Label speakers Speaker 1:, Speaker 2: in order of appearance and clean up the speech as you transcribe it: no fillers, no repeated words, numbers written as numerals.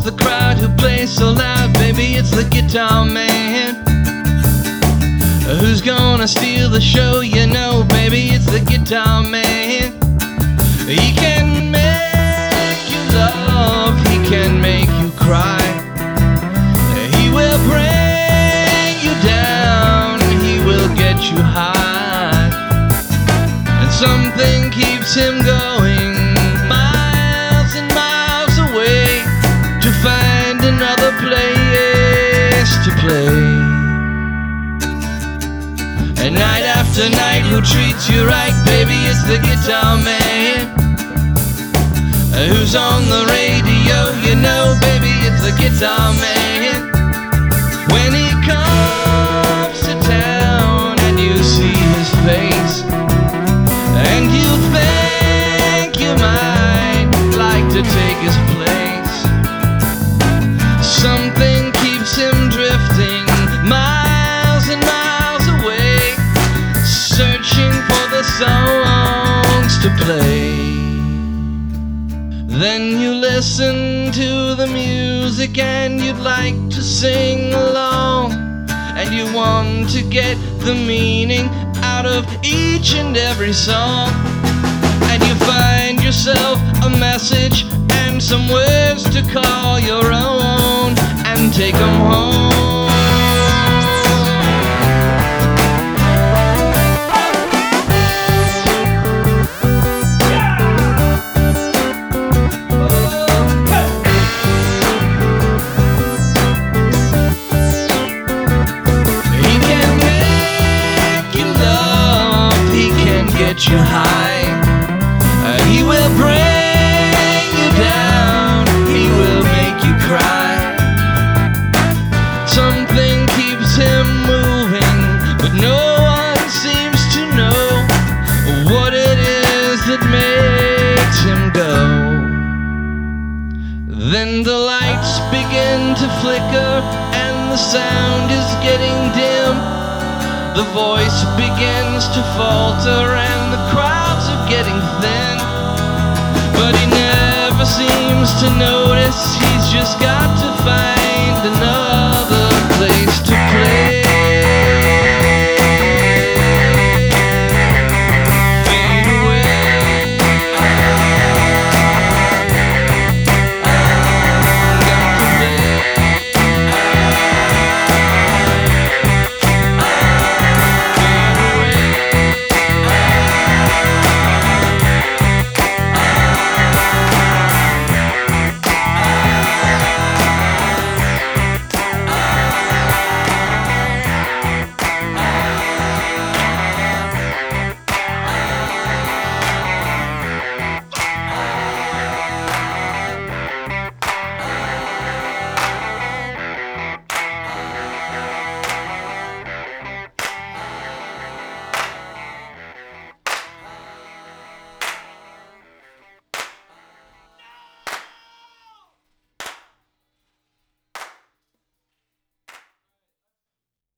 Speaker 1: the crowd who plays so loud? Baby, it's the guitar man. Who's gonna steal the show? You know, baby, it's the guitar man. He can make you love, he can make you cry. He will bring you down, he will get you high. And something keeps him going miles and miles away to find another place to play. And night after night, who treats you right? Baby, it's the guitar man. Who's on the radio? You know, baby, it's the guitar man. When he comes to town and you see his face, and you think you might like to take his place, something keeps him drifting miles and miles away, searching for the songs to play. Then you listen to the music and you'd like to sing along, and you want to get the meaning out of each and every song, and you find yourself a message and some words to call your own and take them home. Get you high, he will bring you down, he will make you cry. Something keeps him moving, but no one seems to know what it is that makes him go. Then the lights begin to flicker and the sound is getting dim. The voice begins to falter and the crowds are getting thin. But he never seems to notice, he's just got to find